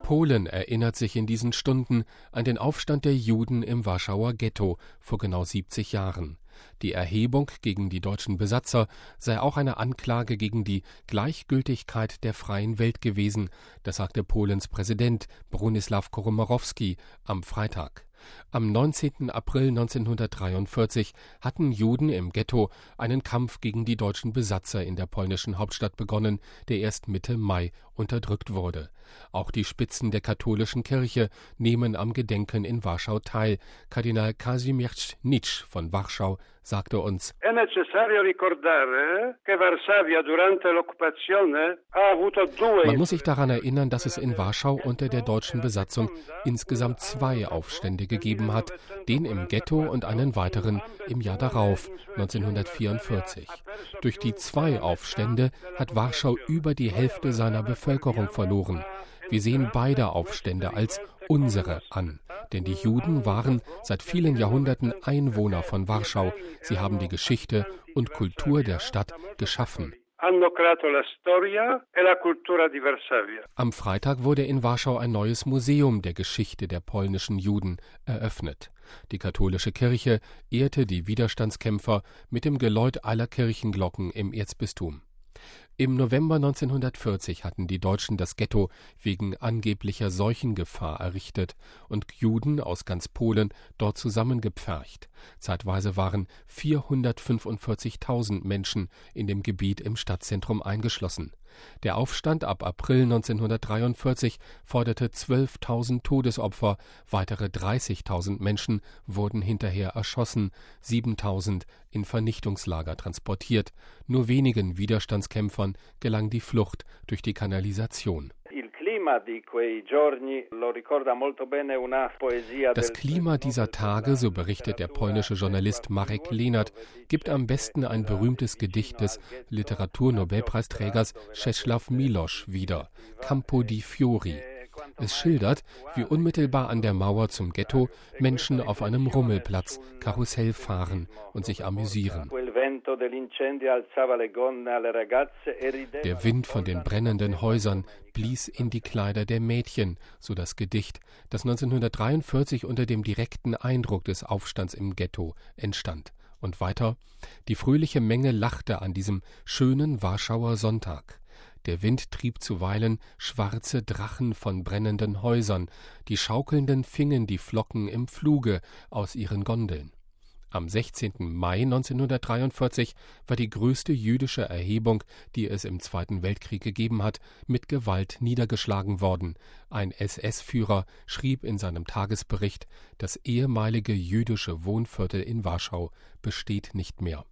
Polen erinnert sich in diesen Stunden an den Aufstand der Juden im Warschauer Ghetto vor genau 70 Jahren. Die Erhebung gegen die deutschen Besatzer sei auch eine Anklage gegen die Gleichgültigkeit der freien Welt gewesen, das sagte Polens Präsident Bronisław Komorowski am Freitag. Am 19. April 1943 hatten Juden im Ghetto einen Kampf gegen die deutschen Besatzer in der polnischen Hauptstadt begonnen, der erst Mitte Mai unterdrückt wurde. Auch die Spitzen der katholischen Kirche nehmen am Gedenken in Warschau teil. Kardinal Kazimierz Nitsch von Warschau sagte uns: Man muss sich daran erinnern, dass es in Warschau unter der deutschen Besatzung insgesamt 2 Aufstände gegeben hat, den im Ghetto und einen weiteren im Jahr darauf, 1944. Durch die 2 Aufstände hat Warschau über die Hälfte seiner Bevölkerung verloren. Wir sehen beide Aufstände als unsere an, denn die Juden waren seit vielen Jahrhunderten Einwohner von Warschau. Sie haben die Geschichte und Kultur der Stadt geschaffen. Am Freitag wurde in Warschau ein neues Museum der Geschichte der polnischen Juden eröffnet. Die katholische Kirche ehrte die Widerstandskämpfer mit dem Geläut aller Kirchenglocken im Erzbistum. Im November 1940 hatten die Deutschen das Ghetto wegen angeblicher Seuchengefahr errichtet und Juden aus ganz Polen dort zusammengepfercht. Zeitweise waren 445.000 Menschen in dem Gebiet im Stadtzentrum eingeschlossen. Der Aufstand ab April 1943 forderte 12.000 Todesopfer, weitere 30.000 Menschen wurden hinterher erschossen, 7.000 in Vernichtungslager transportiert. Nur wenigen Widerstandskämpfern gelang die Flucht durch die Kanalisation. Das Klima dieser Tage, so berichtet der polnische Journalist Marek Lenart, gibt am besten ein berühmtes Gedicht des Literaturnobelpreisträgers Czesław Miłosz wieder, Campo di Fiori. Es schildert, wie unmittelbar an der Mauer zum Ghetto Menschen auf einem Rummelplatz Karussell fahren und sich amüsieren. Der Wind von den brennenden Häusern blies in die Kleider der Mädchen, so das Gedicht, das 1943 unter dem direkten Eindruck des Aufstands im Ghetto entstand. Und weiter: Die fröhliche Menge lachte an diesem schönen Warschauer Sonntag. Der Wind trieb zuweilen schwarze Drachen von brennenden Häusern, die Schaukelnden fingen die Flocken im Fluge aus ihren Gondeln. Am 16. Mai 1943 war die größte jüdische Erhebung, die es im Zweiten Weltkrieg gegeben hat, mit Gewalt niedergeschlagen worden. Ein SS-Führer schrieb in seinem Tagesbericht: Das ehemalige jüdische Wohnviertel in Warschau besteht nicht mehr.